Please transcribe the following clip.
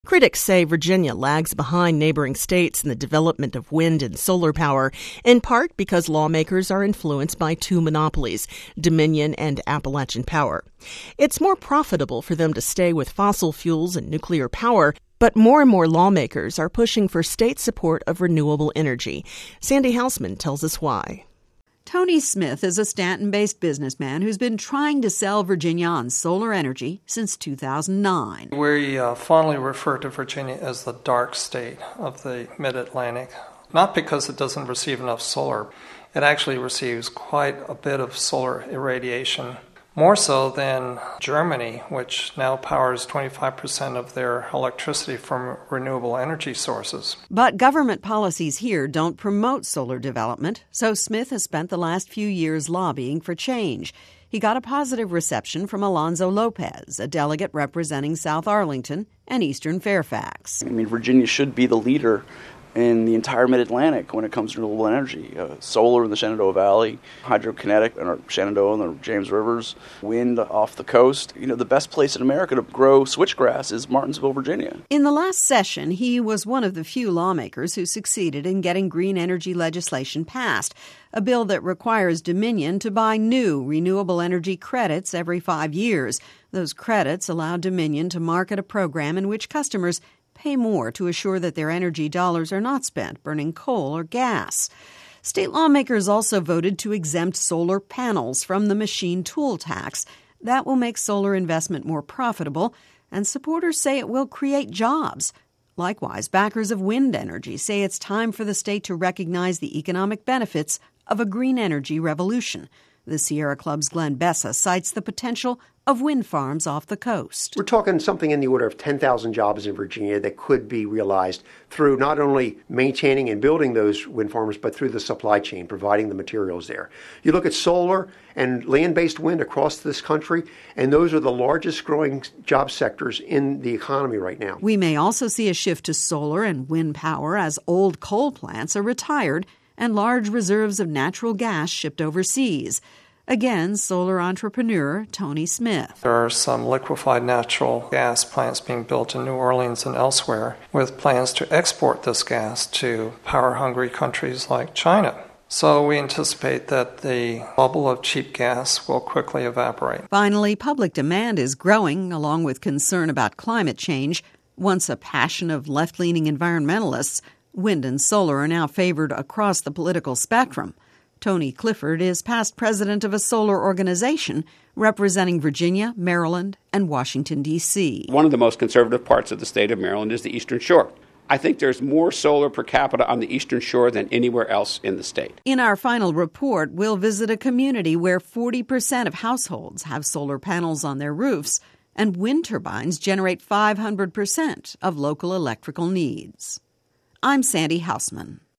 Critics say Virginia lags behind neighboring states in the development of wind and solar power, in part because lawmakers are influenced by two monopolies, Dominion and Appalachian Power. It's more profitable for them to stay with fossil fuels and nuclear power, but more and more lawmakers are pushing for state support of renewable energy. Sandy Hausman tells us why. Tony Smith is a Stanton-based businessman who's been trying to sell Virginia on solar energy since 2009. We fondly refer to Virginia as the dark state of the mid-Atlantic, not because it doesn't receive enough solar. It actually receives quite a bit of solar irradiation, more so than Germany, which now powers 25% of their electricity from renewable energy sources. But government policies here don't promote solar development, so Smith has spent the last few years lobbying for change. He got a positive reception from Alonzo Lopez, a delegate representing South Arlington and Eastern Fairfax. Virginia should be the leader in the entire mid-Atlantic when it comes to renewable energy. Solar in the Shenandoah Valley, hydrokinetic in our Shenandoah and the James Rivers, wind off the coast. The best place in America to grow switchgrass is Martinsville, Virginia. In the last session, he was one of the few lawmakers who succeeded in getting green energy legislation passed, a bill that requires Dominion to buy new renewable energy credits every 5 years. Those credits allow Dominion to market a program in which customers pay more to assure that their energy dollars are not spent burning coal or gas. State lawmakers also voted to exempt solar panels from the machine tool tax. That will make solar investment more profitable, and supporters say it will create jobs. Likewise, backers of wind energy say it's time for the state to recognize the economic benefits of a green energy revolution. The Sierra Club's Glenn Bessa cites the potential of wind farms off the coast. We're talking something in the order of 10,000 jobs in Virginia that could be realized through not only maintaining and building those wind farms, but through the supply chain, providing the materials there. You look at solar and land-based wind across this country, and those are the largest growing job sectors in the economy right now. We may also see a shift to solar and wind power as old coal plants are retired and large reserves of natural gas shipped overseas. Again, solar entrepreneur Tony Smith. There are some liquefied natural gas plants being built in New Orleans and elsewhere with plans to export this gas to power-hungry countries like China. So we anticipate that the bubble of cheap gas will quickly evaporate. Finally, public demand is growing along with concern about climate change. Once a passion of left-leaning environmentalists, wind and solar are now favored across the political spectrum. Tony Clifford is past president of a solar organization representing Virginia, Maryland, and Washington, D.C. One of the most conservative parts of the state of Maryland is the Eastern Shore. I think there's more solar per capita on the Eastern Shore than anywhere else in the state. In our final report, we'll visit a community where 40% of households have solar panels on their roofs, and wind turbines generate 500% of local electrical needs. I'm Sandy Hausman.